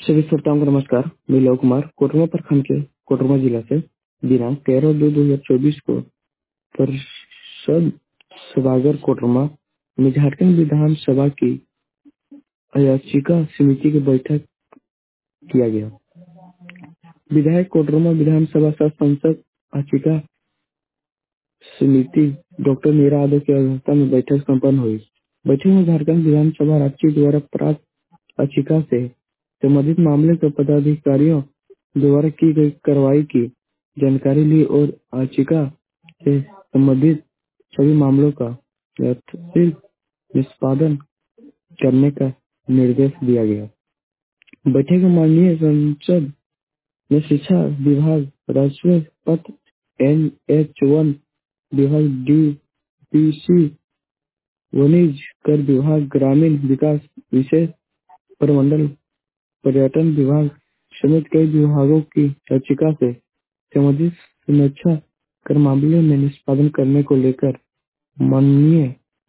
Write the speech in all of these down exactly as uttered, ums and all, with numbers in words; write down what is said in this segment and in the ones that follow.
सभी श्रोताओं को नमस्कार। मैं लव कुमार कोटरमा प्रखंड के कोटरमा जिला से दिनांक तेरह दो दो हजार चौबीस को परिषद सभागार कोटरमा में झारखंड विधानसभा की याचिका समिति की बैठक किया गया। विधायक कोटरमा विधानसभा सह सांसद याचिका समिति डॉक्टर मीरा यादव की अध्यक्षता में बैठक संपन्न हुई। बैठक में झारखंड विधानसभा राज्य द्वारा प्राप्त याचिका से संबंधित मामले के पदाधिकारियों द्वारा की गई कार्रवाई की जानकारी ली और याचिका से संबंधित सभी मामलों का यथाशीघ्र निष्पादन करने का निर्देश दिया गया। बैठक में माननीय संसद ने शिक्षा विभाग, राजस्व पत्र एन एच वन विभाग, डी पी सी, वाणिज्य कर विभाग, ग्रामीण विकास विशेष प्रमंडल, पर्यटन विभाग समेत कई विभागों की याचिका से संबंधित समीक्षा कर मामले में निष्पादन करने को लेकर माननीय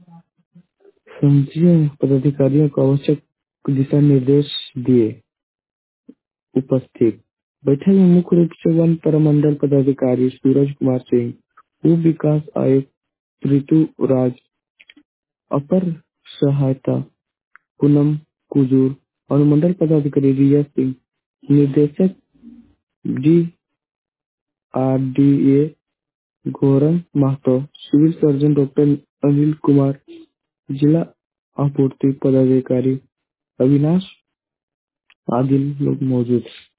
संसदीय पदाधिकारियों को आवश्यक दिशा निर्देश दिए। उपस्थित बैठक में मुख्य रूप से वन प्रमंडल पदाधिकारी सूरज कुमार सिंह, उप विकास आयुक्त ऋतु राज, अपर सहायता पूनम कुजूर, अनुमंडल पदाधिकारी रिया सिंह, निर्देशक D R D A Gaurav Mahato, civil surgeon doctor Anil Kumar, जिला आपूर्ति पदाधिकारी अविनाश आदि लोग मौजूद।